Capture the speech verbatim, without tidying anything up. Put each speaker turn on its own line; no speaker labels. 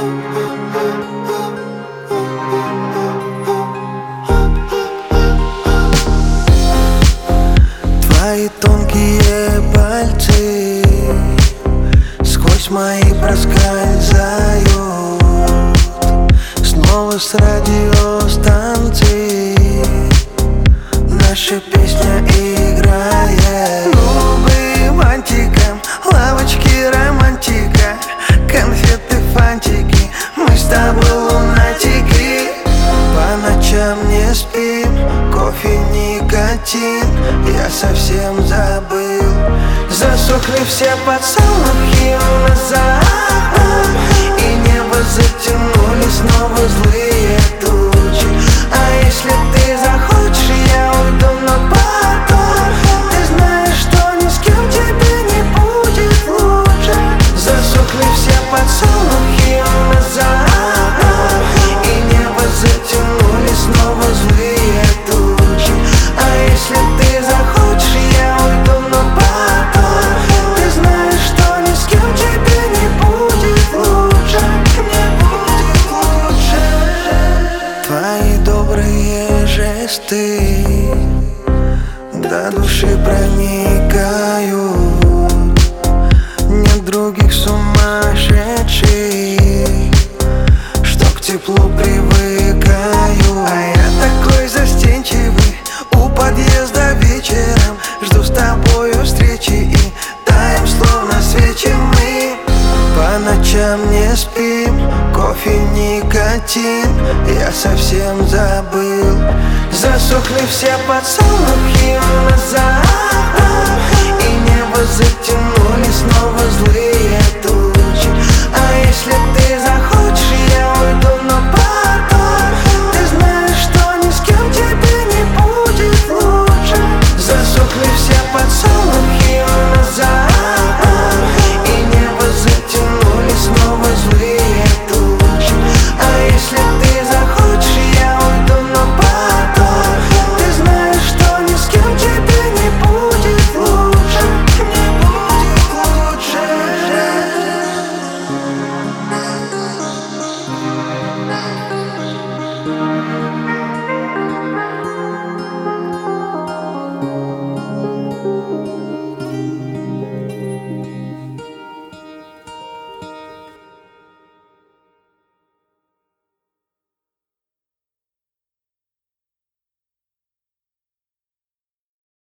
Твои тонкие пальцы сквозь мои проскальзают, снова с радиостанции наша песня играет. Губы бантиком, лавочки романтика, конфеты, фантики, мы с тобой лунатики. По ночам не спим, кофе, никотин, я совсем забыл. Засохли все поцелуи у нас за окном, и небо затянули снова злые тучи. А если ты захочешь, я уйду, но потом ты знаешь, что ни с кем тебе не будет лучше. Засохли все поцелуи у нас за окном, и небо затянули снова злые тучи. А если ты захочешь, я уйду, но потом ты знаешь, что ни с кем тебе не будет лучше. Не будет лучше. Твои добрые жесты до души проникают, нет других сумасшедших, что к теплу привыкаю. А я такой застенчивый, у подъезда вечером жду с тобою встречи и таем словно свечи мы. По ночам не спим, кофе, никотин, я совсем забыл. Засохли все поцелуи у нас за окном, и небо затянули снова злые тучи.